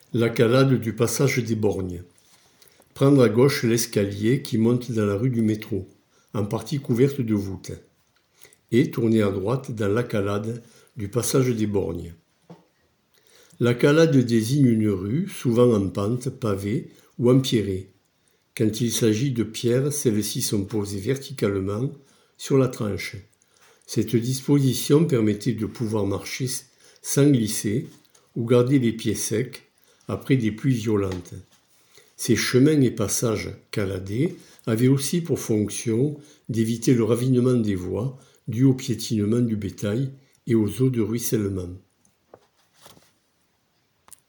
La calade du passage des Borgnes. Prendre à gauche l'escalier qui monte dans la rue du métro, en partie couverte de voûtes, et tourner à droite dans la calade du passage des Borgnes. La calade désigne une rue, souvent en pente, pavée ou empierrée. Quand il s'agit de pierres, celles-ci sont posées verticalement sur la tranche. Cette disposition permettait de pouvoir marcher sans glisser ou garder les pieds secs après des pluies violentes. Ces chemins et passages caladés avaient aussi pour fonction d'éviter le ravinement des voies dû au piétinement du bétail et aux eaux de ruissellement.